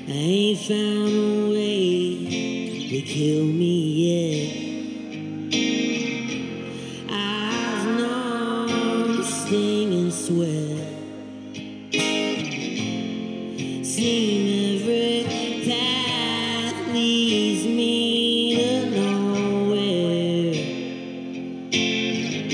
I ain't found a way to kill me yet. I've known the sting and sweat